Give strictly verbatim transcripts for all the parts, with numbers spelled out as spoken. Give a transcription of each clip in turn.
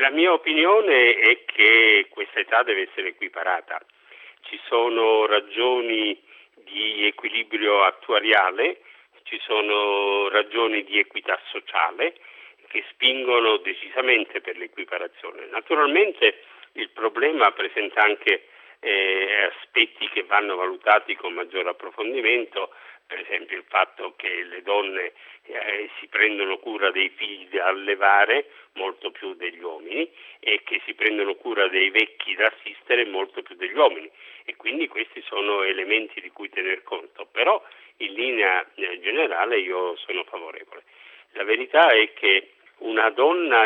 La mia opinione è che questa età deve essere equiparata. Ci sono ragioni di equilibrio attuariale, ci sono ragioni di equità sociale che spingono decisamente per l'equiparazione. Naturalmente il problema presenta anche eh, aspetti che vanno valutati con maggior approfondimento, per esempio il fatto che le donne eh, si prendono cura dei figli da allevare molto più degli uomini e che si prendono cura dei vecchi da assistere molto più degli uomini, e quindi questi sono elementi di cui tener conto, però in linea generale io sono favorevole. La verità è che una donna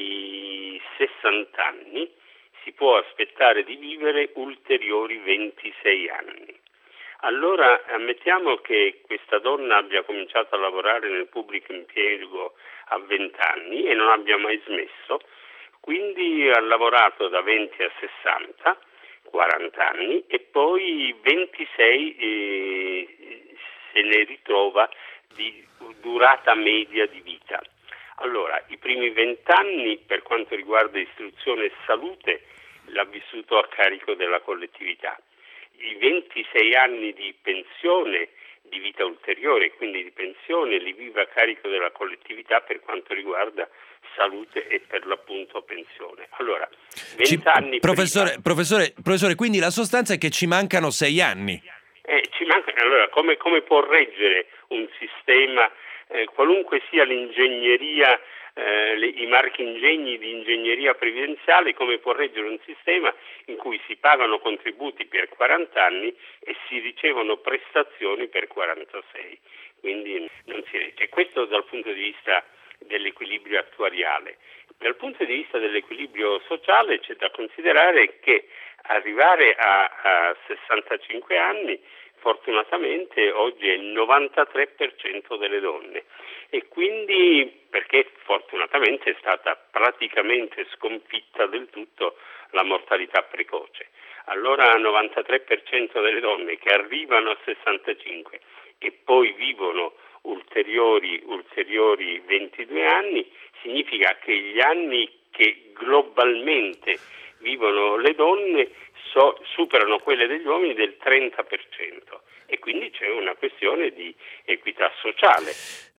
di sessanta anni si può aspettare di vivere ulteriori ventisei anni. Allora ammettiamo che questa donna abbia cominciato a lavorare nel pubblico impiego a venti anni e non abbia mai smesso, quindi ha lavorato da venti a sessanta, quaranta anni, e poi ventisei eh, se ne ritrova di durata media di vita. Allora, i primi vent'anni per quanto riguarda istruzione e salute l'ha vissuto a carico della collettività. I ventisei anni di pensione, di vita ulteriore, quindi di pensione, li vive a carico della collettività per quanto riguarda salute e per l'appunto pensione. Allora, venti anni professore, prima... professore, professore, quindi la sostanza è che ci mancano sei anni. Eh, ci manca, allora, come, come può reggere un sistema, eh, qualunque sia l'ingegneria, eh, le, i marchi ingegni di ingegneria previdenziale, come può reggere un sistema in cui si pagano contributi per quaranta anni e si ricevono prestazioni per quarantasei? Quindi non si regge. Questo dal punto di vista dell'equilibrio attuariale. Dal punto di vista dell'equilibrio sociale c'è da considerare che arrivare a, a sessantacinque anni fortunatamente oggi è il novantatré per cento delle donne, e quindi perché fortunatamente è stata praticamente sconfitta del tutto la mortalità precoce. Allora novantatré per cento delle donne che arrivano a sessantacinque e poi vivono ulteriori ulteriori ventidue anni, significa che gli anni che globalmente vivono le donne so, superano quelle degli uomini del trenta per cento, e quindi c'è una questione di equità sociale.